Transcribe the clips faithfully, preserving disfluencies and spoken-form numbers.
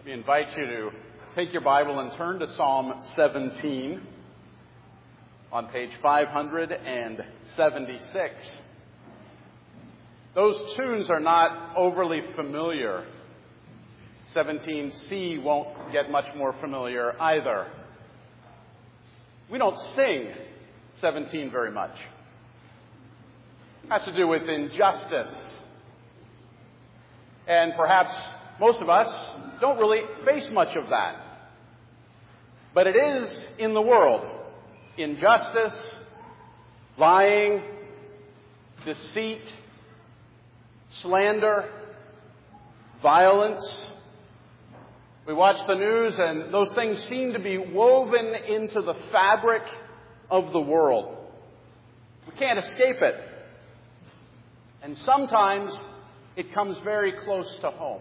We invite you to take your Bible and turn to Psalm seventeen on page five hundred seventy-six. Those tunes are not overly familiar. seventeen C won't get much more familiar either. We don't sing seventeen very much. It has to do with injustice. And perhaps most of us don't really face much of that. But it is in the world. Injustice, lying, deceit, slander, violence. We watch the news and those things seem to be woven into the fabric of the world. We can't escape it. And sometimes it comes very close to home.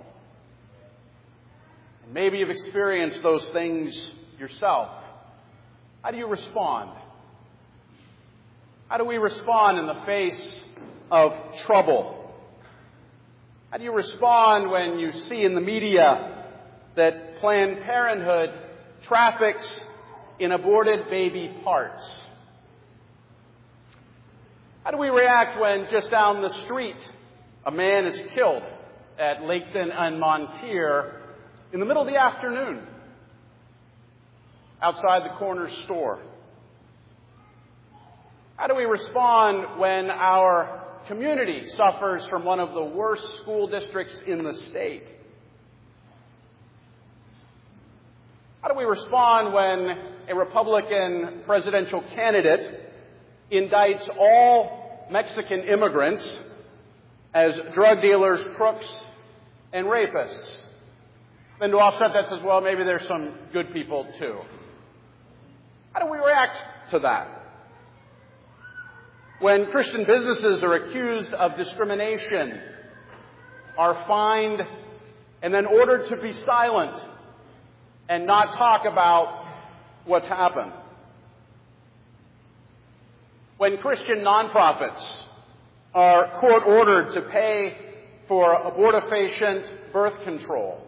And maybe you've experienced those things yourself. How do you respond? How do we respond in the face of trouble? How do you respond when you see in the media that Planned Parenthood traffics in aborted baby parts? How do we react when just down the street a man is killed at Laketon and Montier in the middle of the afternoon outside the corner store? How do we respond when our community suffers from one of the worst school districts in the state? How do we respond when a Republican presidential candidate indicts all Mexican immigrants as drug dealers, crooks, and rapists? Then to offset that says, well, maybe there's some good people too. How do we react to that? When Christian businesses are accused of discrimination, are fined, and then ordered to be silent and not talk about what's happened. When Christian nonprofits are court-ordered to pay for abortifacient birth control.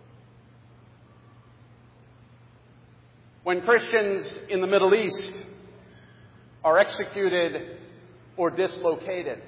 When Christians in the Middle East are executed or dislocated.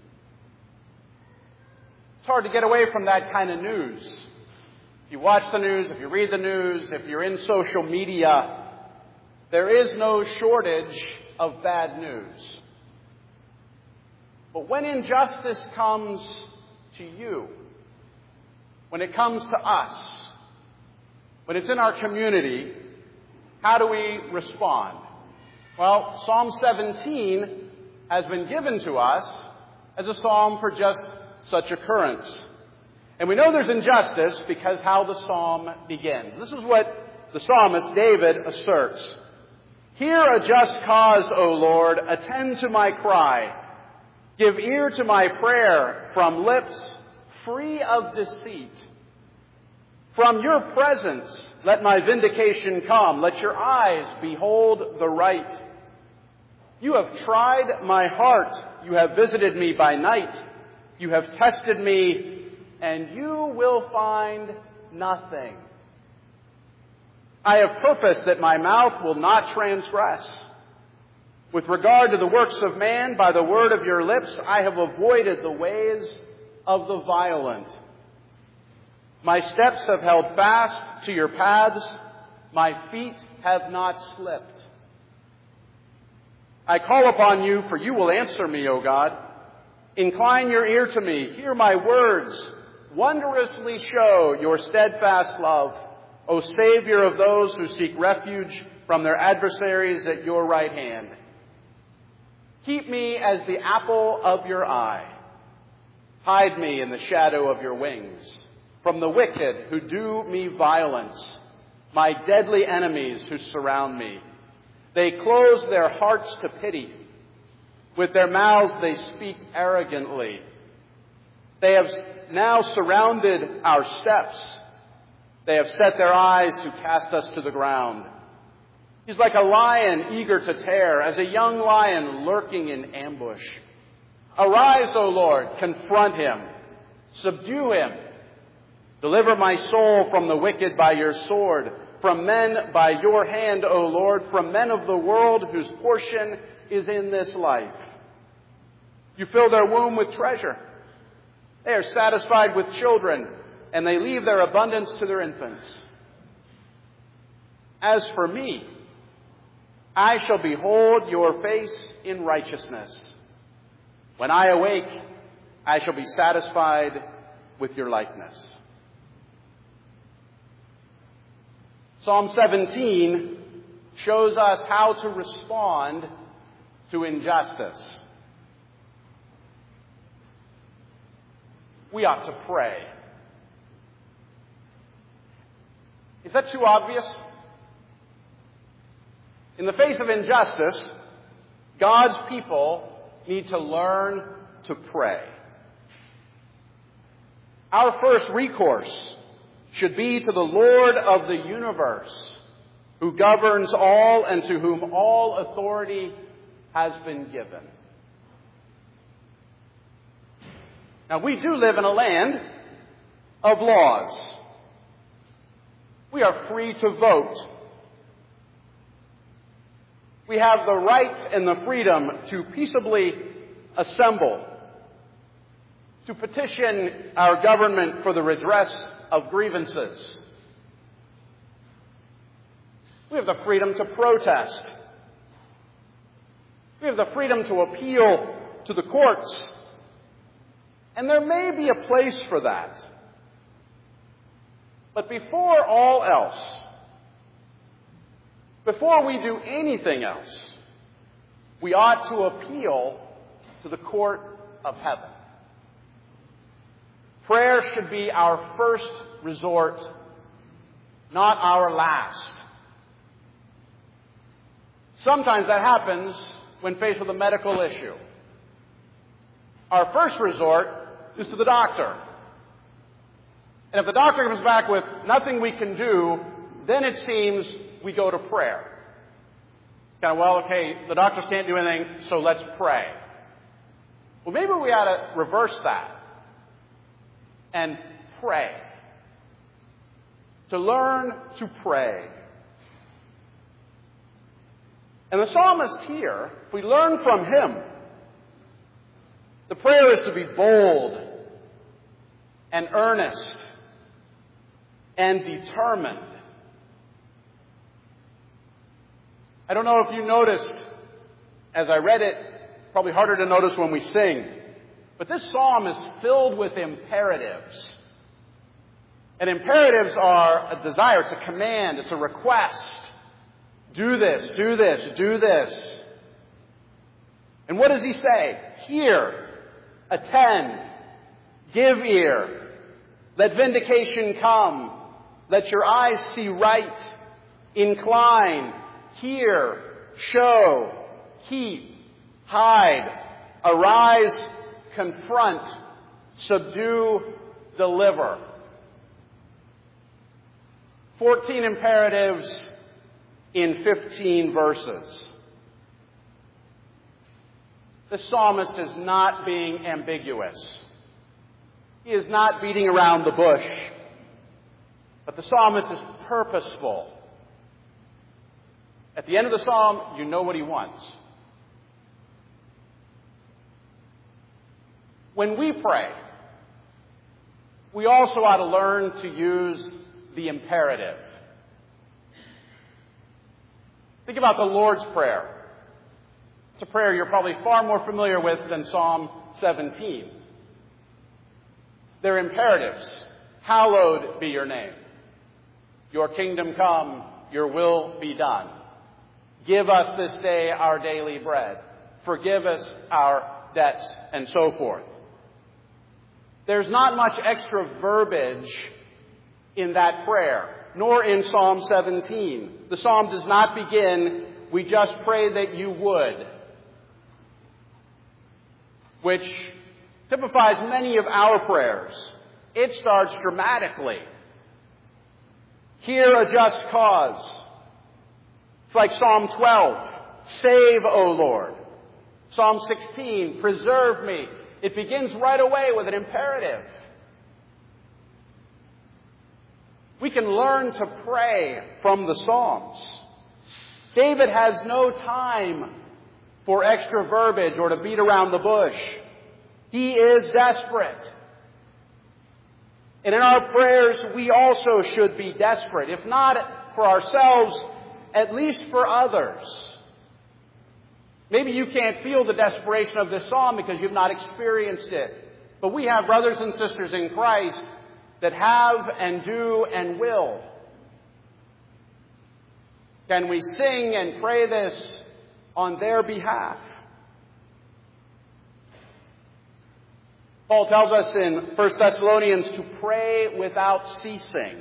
It's hard to get away from that kind of news. If you watch the news, if you read the news, if you're in social media, there is no shortage of bad news. But when injustice comes to you, when it comes to us, when it's in our community, how do we respond? Well, Psalm seventeen has been given to us as a psalm for just such occurrence. And we know there's injustice because how the psalm begins. This is what the psalmist David asserts. Hear a just cause, O Lord, attend to my cry. Give ear to my prayer from lips free of deceit. From your presence, let my vindication come. Let your eyes behold the right. You have tried my heart. You have visited me by night. You have tested me, and you will find nothing. I have purposed that my mouth will not transgress. With regard to the works of man, by the word of your lips, I have avoided the ways of the violent. My steps have held fast to your paths. My feet have not slipped. I call upon you, for you will answer me, O God. Incline your ear to me. Hear my words. Wondrously show your steadfast love, O Savior of those who seek refuge from their adversaries at your right hand. Keep me as the apple of your eye. Hide me in the shadow of your wings from the wicked who do me violence, my deadly enemies who surround me. They close their hearts to pity. With their mouths they speak arrogantly. They have now surrounded our steps. They have set their eyes to cast us to the ground. He's like a lion eager to tear, as a young lion lurking in ambush. Arise, O Lord, confront him, subdue him. Deliver my soul from the wicked by your sword, from men by your hand, O Lord, from men of the world whose portion is in this life. You fill their womb with treasure. They are satisfied with children, and they leave their abundance to their infants. As for me, I shall behold your face in righteousness. When I awake, I shall be satisfied with your likeness. Psalm seventeen shows us how to respond to injustice. We ought to pray. Is that too obvious? In the face of injustice, God's people need to learn to pray. Our first recourse should be to the Lord of the universe, who governs all and to whom all authority has been given. Now, we do live in a land of laws. We are free to vote. We have the right and the freedom to peaceably assemble, to petition our government for the redress of grievances. We have the freedom to protest. We have the freedom to appeal to the courts. And there may be a place for that. But before all else, before we do anything else, we ought to appeal to the court of heaven. Prayer should be our first resort, not our last. Sometimes that happens when faced with a medical issue. Our first resort is to the doctor. And if the doctor comes back with nothing we can do, then it seems we go to prayer. Kind of, well, okay, the doctors can't do anything, so let's pray. Well, maybe we ought to reverse that and pray. To learn to pray. And the psalmist here, if we learn from him, the prayer is to be bold and earnest and determined. I don't know if you noticed, as I read it, probably harder to notice when we sing, but this psalm is filled with imperatives. And imperatives are a desire, it's a command, it's a request. Do this, do this, do this. And what does he say? Hear, attend, give ear, let vindication come, let your eyes see right, incline, hear, show, keep, hide, arise, confront, subdue, deliver. Fourteen imperatives in fifteen verses. The psalmist is not being ambiguous. He is not beating around the bush. But the psalmist is purposeful. At the end of the psalm, you know what he wants. When we pray, we also ought to learn to use the imperative. Think about the Lord's Prayer. It's a prayer you're probably far more familiar with than Psalm seventeen. They're imperatives. Hallowed be your name. Your kingdom come, your will be done. Give us this day our daily bread. Forgive us our debts, and so forth. There's not much extra verbiage in that prayer, nor in Psalm seventeen. The psalm does not begin, "We just pray that you would," which typifies many of our prayers. It starts dramatically. Hear a just cause. It's like Psalm twelve, "Save, O Lord." Psalm sixteen, "Preserve me." It begins right away with an imperative. We can learn to pray from the Psalms. David has no time for extra verbiage or to beat around the bush. He is desperate. And in our prayers, we also should be desperate. If not for ourselves, at least for others. Maybe you can't feel the desperation of this psalm because you've not experienced it. But we have brothers and sisters in Christ that have and do and will. Can we sing and pray this on their behalf? Paul tells us in First Thessalonians to pray without ceasing.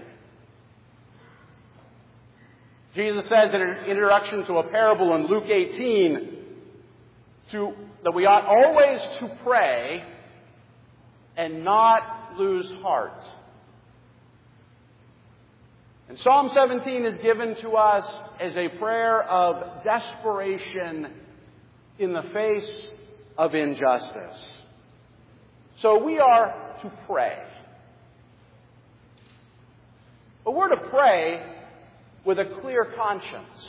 Jesus says in an introduction to a parable in Luke eighteen to, that we ought always to pray and not lose heart. And Psalm seventeen is given to us as a prayer of desperation in the face of injustice. So we are to pray. But we're to pray with a clear conscience.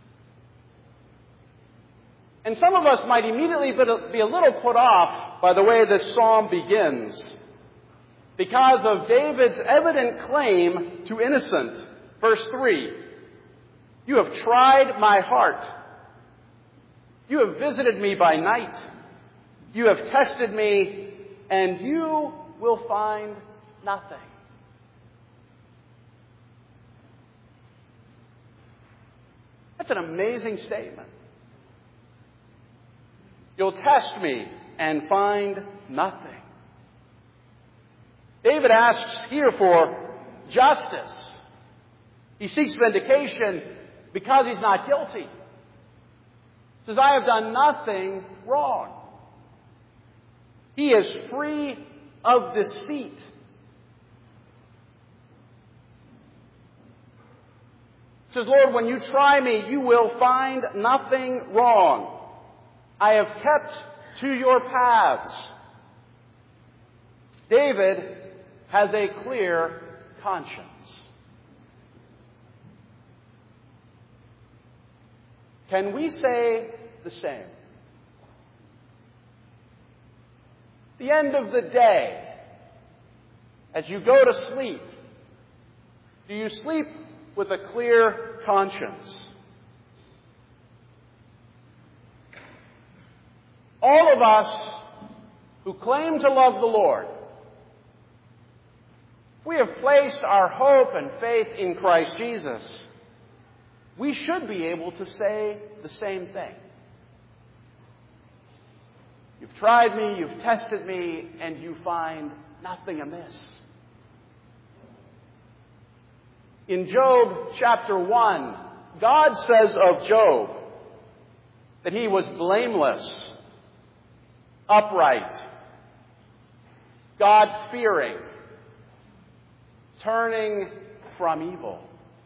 And some of us might immediately be a little put off by the way this psalm begins because of David's evident claim to innocence. Verse three, you have tried my heart. You have visited me by night. You have tested me, and you will find nothing. That's an amazing statement. You'll test me and find nothing. David asks here for justice. He seeks vindication because he's not guilty. He says, I have done nothing wrong. He is free of deceit. He says, Lord, when you try me, you will find nothing wrong. I have kept to your paths. David has a clear conscience. Can we say the same? The end of the day, as you go to sleep, do you sleep with a clear conscience? All of us who claim to love the Lord, we have placed our hope and faith in Christ Jesus, we should be able to say the same thing. You've tried me, you've tested me, and you find nothing amiss. In Job chapter one, God says of Job that he was blameless, upright, God-fearing, turning from evil.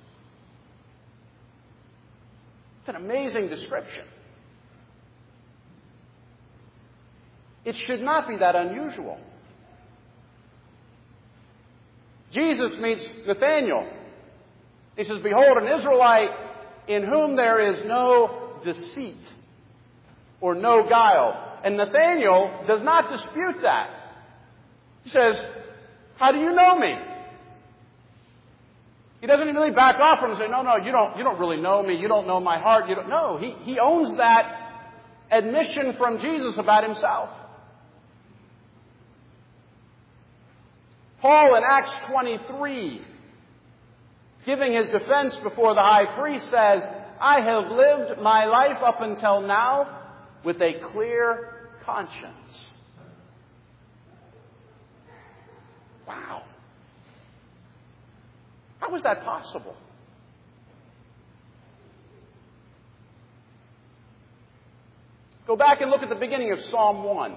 It's an amazing description. It should not be that unusual. Jesus meets Nathanael. He says, behold, an Israelite in whom there is no deceit or no guile. And Nathanael does not dispute that. He says, how do you know me? He doesn't really back off from him and say, no, no, you don't, you don't really know me. You don't know my heart. You don't. No, he, he owns that admission from Jesus about himself. Paul in Acts twenty-three, giving his defense before the high priest, says, I have lived my life up until now with a clear conscience. Wow. How is that possible? Go back and look at the beginning of Psalm one.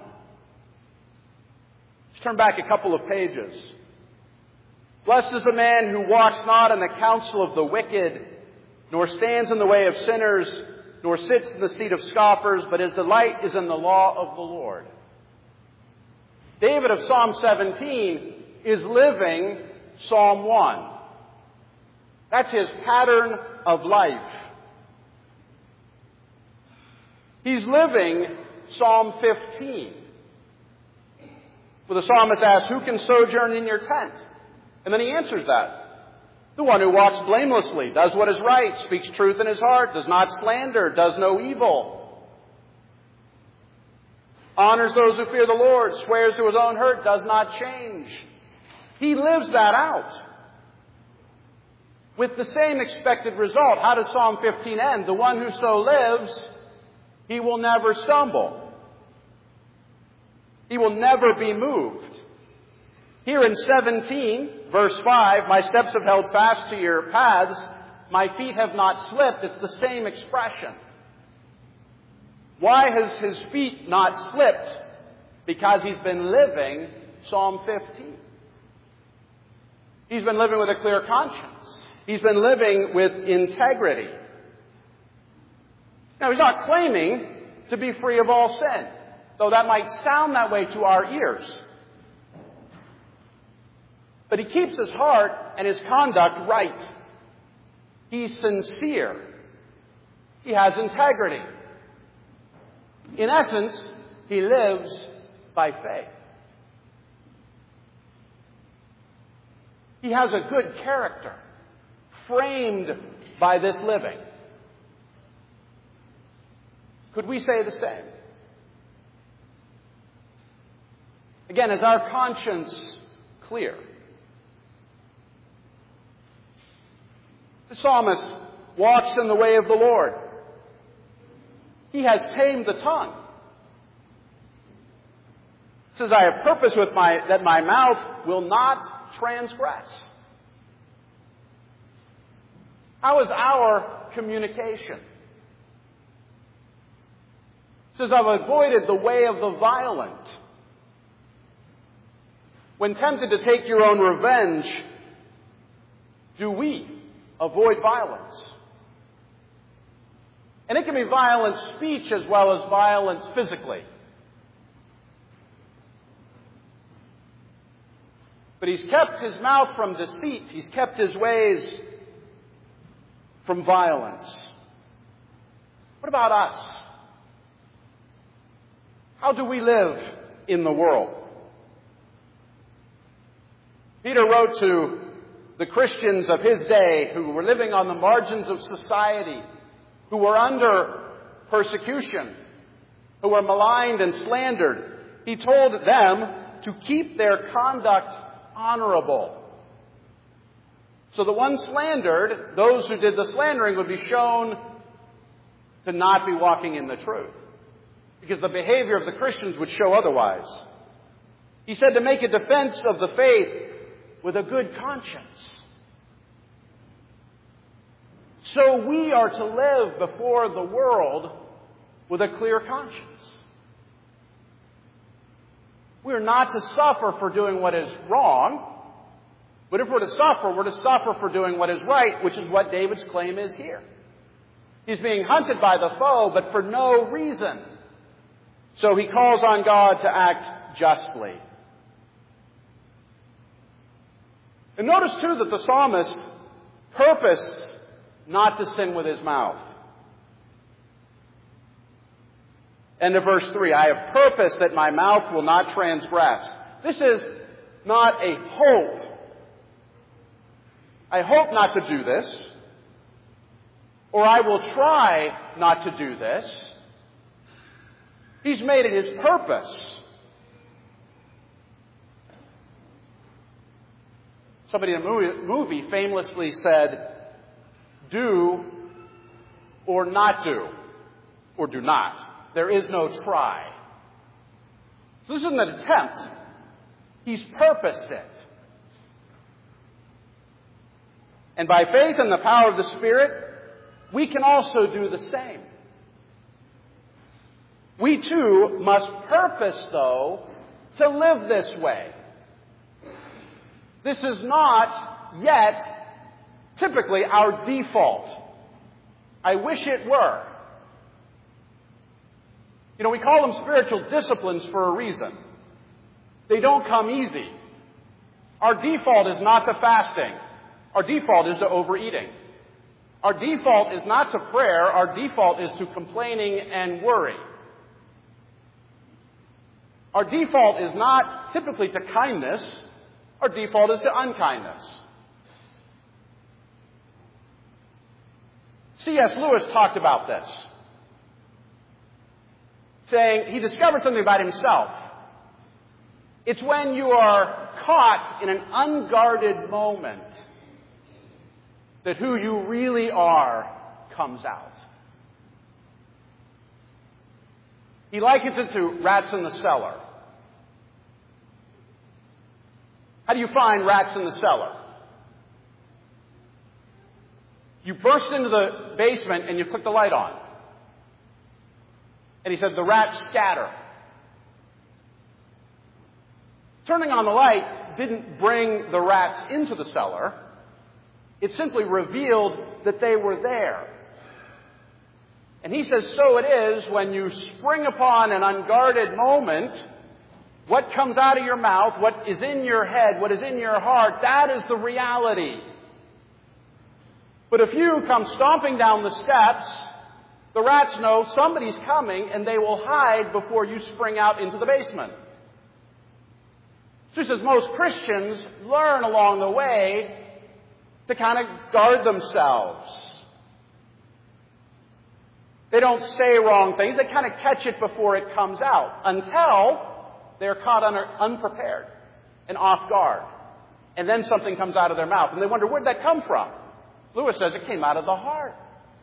Let's turn back a couple of pages. Blessed is the man who walks not in the counsel of the wicked, nor stands in the way of sinners, nor sits in the seat of scoffers, but his delight is in the law of the Lord. David of Psalm seventeen is living Psalm one. That's his pattern of life. He's living Psalm fifteen. Where the psalmist asks, who can sojourn in your tent? And then he answers that. The one who walks blamelessly, does what is right, speaks truth in his heart, does not slander, does no evil, honors those who fear the Lord, swears to his own hurt, does not change. He lives that out. With the same expected result. How does Psalm fifteen end? The one who so lives, he will never stumble. He will never be moved. Here in seventeen, verse five, my steps have held fast to your paths, my feet have not slipped. It's the same expression. Why has his feet not slipped? Because he's been living Psalm fifteen. He's been living with a clear conscience. He's been living with integrity. Now, he's not claiming to be free of all sin, though that might sound that way to our ears. But he keeps his heart and his conduct right. He's sincere. He has integrity. In essence, he lives by faith. He has a good character, framed by this living. Could we say the same? Again, is our conscience clear? The psalmist walks in the way of the Lord. He has tamed the tongue. It says, I have purpose with my, that my mouth will not transgress. How is our communication? It says, I've avoided the way of the violent. When tempted to take your own revenge, do we avoid violence? And it can be violent speech as well as violence physically. But he's kept his mouth from deceit. He's kept his ways from violence. What about us? How do we live in the world? Peter wrote to the Christians of his day who were living on the margins of society, who were under persecution, who were maligned and slandered. He told them to keep their conduct honorable, so that when slandered, those who did the slandering would be shown to not be walking in the truth, because the behavior of the Christians would show otherwise. He said to make a defense of the faith with a good conscience. So we are to live before the world with a clear conscience. We are not to suffer for doing what is wrong, but if we're to suffer, we're to suffer for doing what is right, which is what David's claim is here. He's being hunted by the foe, but for no reason. So he calls on God to act justly. And notice, too, that the psalmist purposed not to sin with his mouth. End of verse three, I have purposed that my mouth will not transgress. This is not a hope. I hope not to do this, or I will try not to do this. He's made it his purpose. Somebody in a movie, movie famously said, do or not do, or do not. There is no try. This isn't an attempt. He's purposed it. And by faith and the power of the Spirit, we can also do the same. We too must purpose, though, to live this way. This is not yet typically our default. I wish it were. You know, we call them spiritual disciplines for a reason. They don't come easy. Our default is not to fasting. Our default is to overeating. Our default is not to prayer. Our default is to complaining and worry. Our default is not typically to kindness. Our default is to unkindness. C S Lewis talked about this, saying he discovered something about himself. It's when you are caught in an unguarded moment that who you really are comes out. He likens it to rats in the cellar. How do you find rats in the cellar? You burst into the basement and you click the light on. And he said the rats scatter. Turning on the light didn't bring the rats into the cellar. It simply revealed that they were there. And he says, so it is when you spring upon an unguarded moment, what comes out of your mouth, what is in your head, what is in your heart, that is the reality. But if you come stomping down the steps, the rats know somebody's coming and they will hide before you spring out into the basement. Just as most Christians learn along the way to kind of guard themselves. They don't say wrong things. They kind of catch it before it comes out until they're caught under, unprepared and off guard. And then something comes out of their mouth. And they wonder, where did that come from? Lewis says it came out of the heart.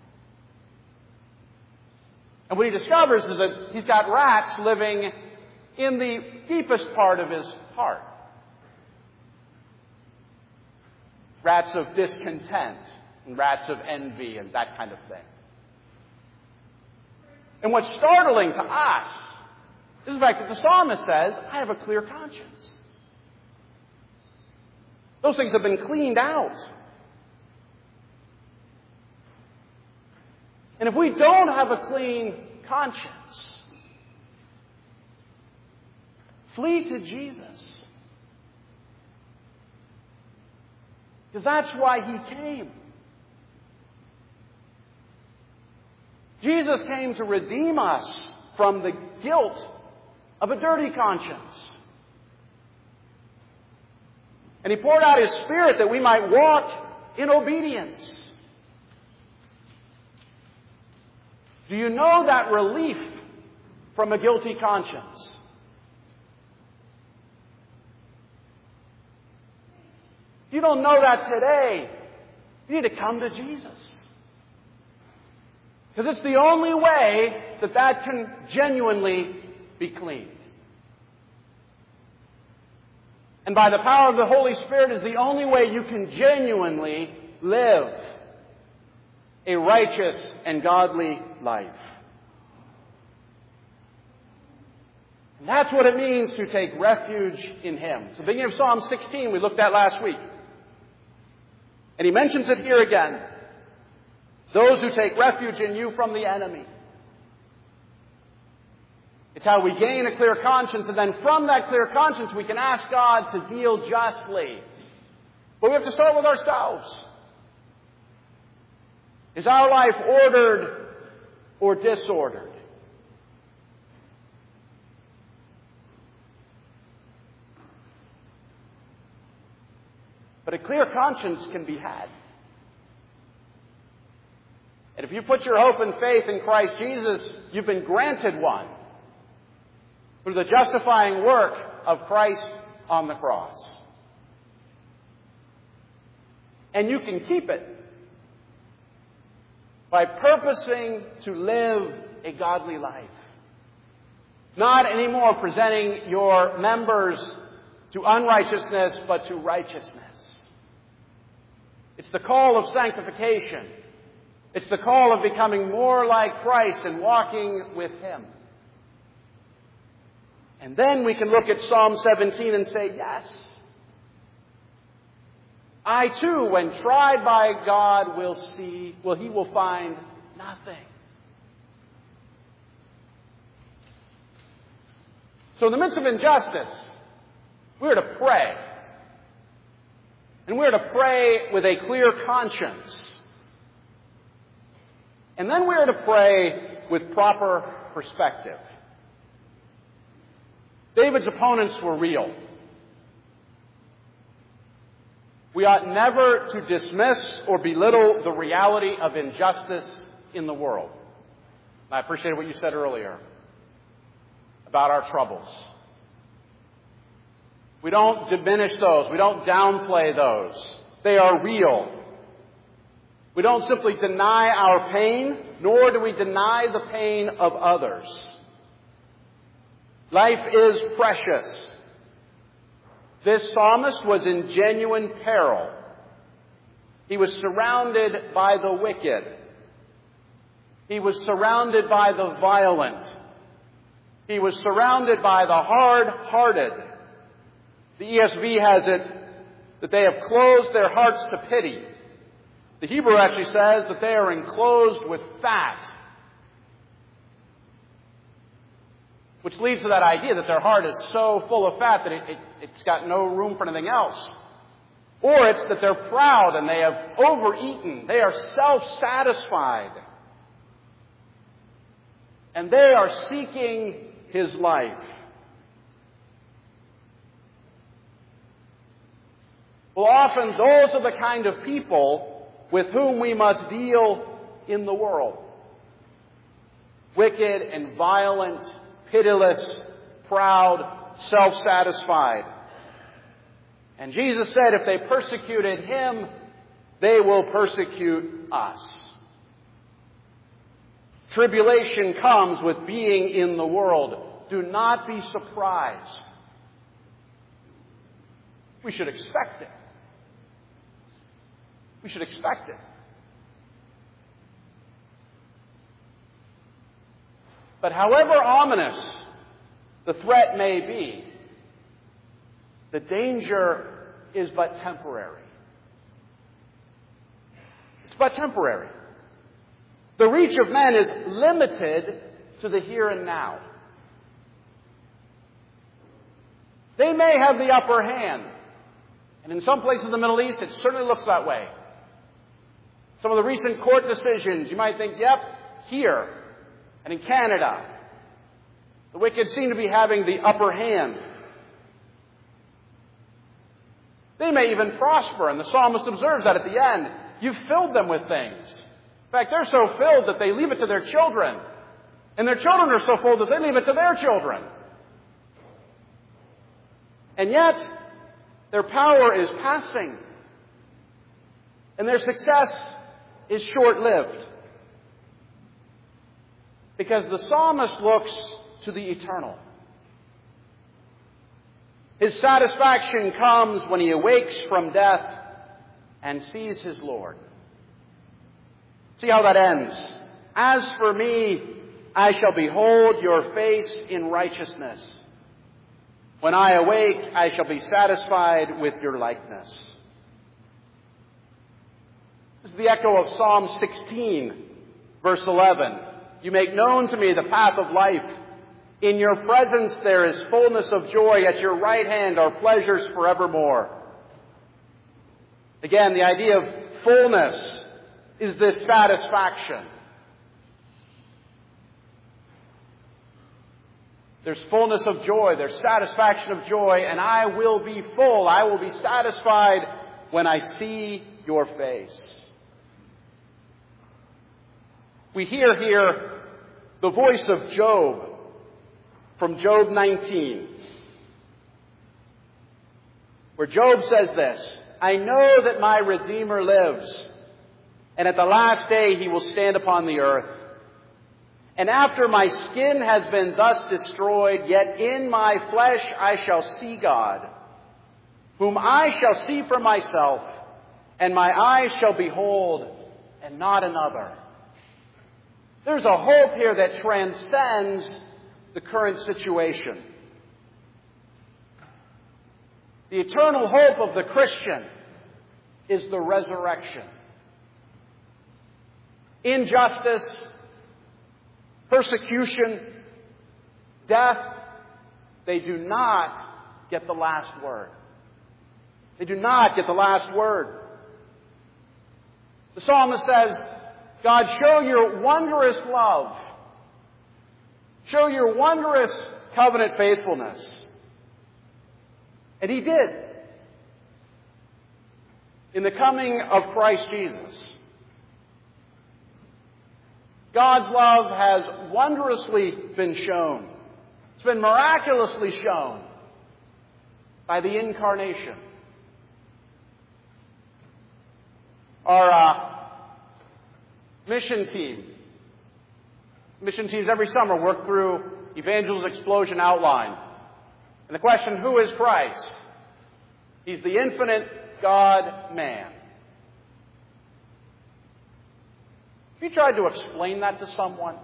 And what he discovers is that he's got rats living in the deepest part of his heart. Rats of discontent and rats of envy and that kind of thing. And what's startling to us is the fact that the psalmist says, I have a clear conscience. Those things have been cleaned out. And if we don't have a clean conscience, flee to Jesus. Because that's why he came. Jesus came to redeem us from the guilt of a dirty conscience. And he poured out his Spirit that we might walk in obedience. Do you know that relief from a guilty conscience? If you don't know that today, you need to come to Jesus. Because it's the only way that that can genuinely be cleaned. And by the power of the Holy Spirit is the only way you can genuinely live a righteous and godly life. And that's what it means to take refuge in Him. So the beginning of Psalm sixteen we looked at last week. And he mentions it here again. Those who take refuge in you from the enemy. It's how we gain a clear conscience, and then from that clear conscience we can ask God to deal justly. But we have to start with ourselves. Is our life ordered or disordered? But a clear conscience can be had. And if you put your hope and faith in Christ Jesus, you've been granted one through the justifying work of Christ on the cross. And you can keep it by purposing to live a godly life. Not anymore presenting your members to unrighteousness, but to righteousness. It's the call of sanctification. It's the call of becoming more like Christ and walking with Him. And then we can look at Psalm seventeen and say, yes, I too, when tried by God, will see, well, He will find nothing. So in the midst of injustice, we're to pray. And we're to pray with a clear conscience. And then we're to pray with proper perspective. David's opponents were real. We ought never to dismiss or belittle the reality of injustice in the world. And I appreciate what you said earlier about our troubles. We don't diminish those. We don't downplay those. They are real. We don't simply deny our pain, nor do we deny the pain of others. Life is precious. This psalmist was in genuine peril. He was surrounded by the wicked. He was surrounded by the violent. He was surrounded by the hard-hearted. The E S V has it that they have closed their hearts to pity. The Hebrew actually says that they are enclosed with fat, which leads to that idea that their heart is so full of fat that it, it, it's got no room for anything else. Or it's that they're proud and they have overeaten. They are self-satisfied. And they are seeking his life. Well, often those are the kind of people with whom we must deal in the world. Wicked and violent, pitiless, proud, self-satisfied. And Jesus said if they persecuted him, they will persecute us. Tribulation comes with being in the world. Do not be surprised. We should expect it. We should expect it. But however ominous the threat may be, the danger is but temporary. It's but temporary. The reach of men is limited to the here and now. They may have the upper hand. And in some places in the Middle East, it certainly looks that way. Some of the recent court decisions, you might think, yep, here and in Canada, the wicked seem to be having the upper hand. They may even prosper, and the psalmist observes that at the end. You've filled them with things. In fact, they're so filled that they leave it to their children. And their children are so full that they leave it to their children. And yet, their power is passing. And their success is short-lived. Because the psalmist looks to the eternal. His satisfaction comes when he awakes from death and sees his Lord. See how that ends. As for me, I shall behold your face in righteousness. When I awake, I shall be satisfied with your likeness. This is the echo of Psalm sixteen, verse eleven. You make known to me the path of life. In your presence there is fullness of joy. At your right hand are pleasures forevermore. Again, the idea of fullness is this satisfaction. There's fullness of joy. There's satisfaction of joy. And I will be full. I will be satisfied when I see your face. We hear here the voice of Job from Job nineteen, where Job says this, I know that my Redeemer lives, and at the last day he will stand upon the earth. And after my skin has been thus destroyed, yet in my flesh I shall see God, whom I shall see for myself, and my eyes shall behold, and not another. There's a hope here that transcends the current situation. The eternal hope of the Christian is the resurrection. Injustice, persecution, death, they do not get the last word. They do not get the last word. The psalmist says, God, show your wondrous love. Show your wondrous covenant faithfulness. And he did. In the coming of Christ Jesus. God's love has wondrously been shown. It's been miraculously shown by the incarnation. Our uh, mission team, mission teams every summer work through Evangelist Explosion Outline. And the question, who is Christ? He's the infinite God-man. Have you tried to explain that to someone?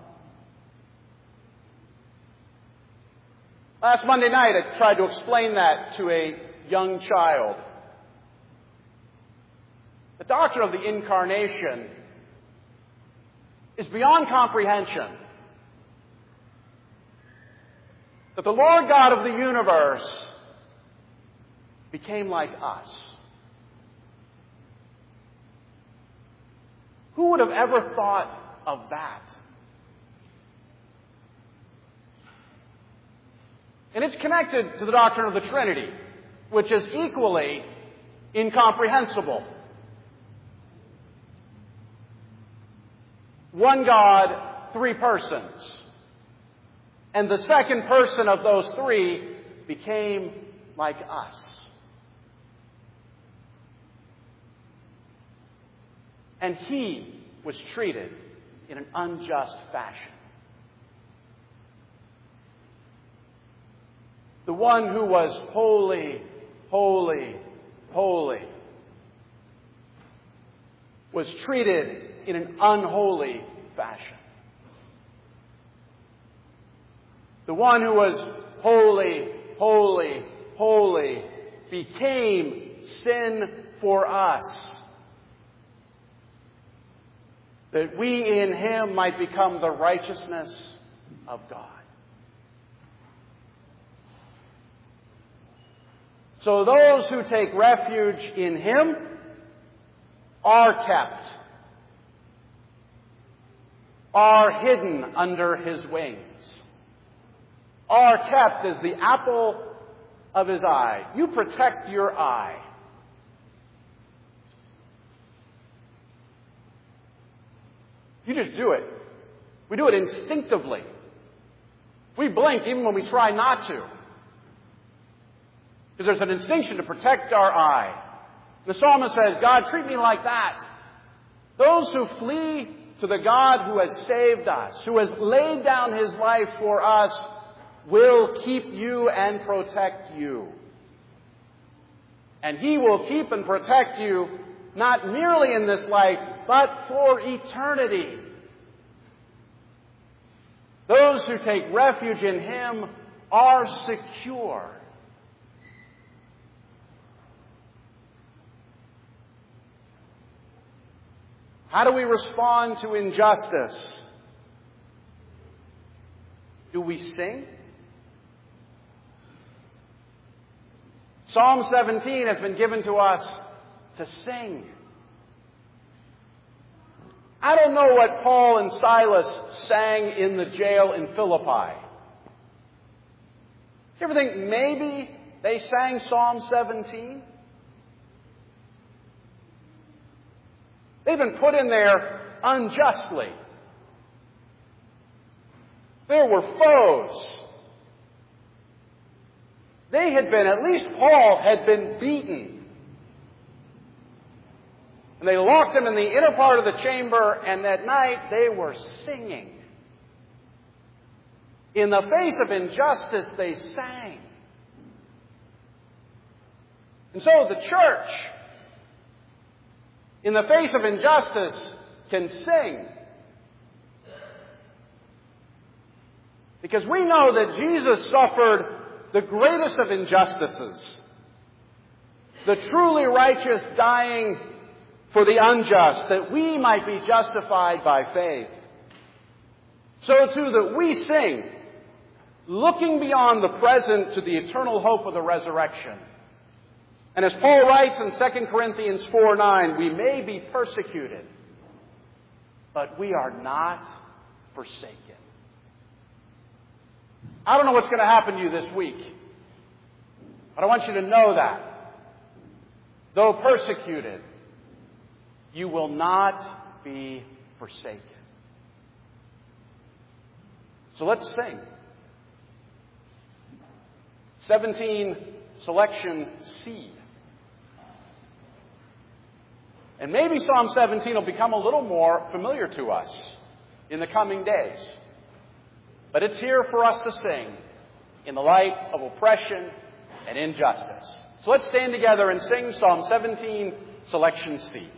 Last Monday night, I tried to explain that to a young child. The doctrine of the Incarnation is beyond comprehension. That the Lord God of the universe became like us. Who would have ever thought of that? And it's connected to the doctrine of the Trinity, which is equally incomprehensible. One God, three persons. And the second person of those three became like us. And he was treated in an unjust fashion. The one who was holy, holy, holy was treated in an unholy fashion. The one who was holy, holy, holy became sin for us, that we in him might become the righteousness of God. So those who take refuge in him are kept, are hidden under his wings, are kept as the apple of his eye. You protect your eye. You just do it. We do it instinctively. We blink even when we try not to. Because there's an instinction to protect our eye. The psalmist says, God, treat me like that. Those who flee to the God who has saved us, who has laid down his life for us, will keep you and protect you. And he will keep and protect you not merely in this life, but for eternity. Those who take refuge in him are secure. How do we respond to injustice? Do we sing? Psalm seventeen has been given to us to sing. I don't know what Paul and Silas sang in the jail in Philippi. Do you ever think maybe they sang Psalm seventeen? They've been put in there unjustly. There were foes. They had been, at least Paul had been beaten. And they locked him in the inner part of the chamber, and that night they were singing. In the face of injustice, they sang. And so the church, in the face of injustice, can sing. Because we know that Jesus suffered the greatest of injustices. The truly righteous dying for the unjust, that we might be justified by faith. So too that we sing, looking beyond the present to the eternal hope of the resurrection. And as Paul writes in Second Corinthians four nine, we may be persecuted, but we are not forsaken. I don't know what's going to happen to you this week, but I want you to know that, though persecuted, you will not be forsaken. So let's sing. seventeen, selection C. And maybe Psalm seventeen will become a little more familiar to us in the coming days. But it's here for us to sing in the light of oppression and injustice. So let's stand together and sing Psalm seventeen, selection C.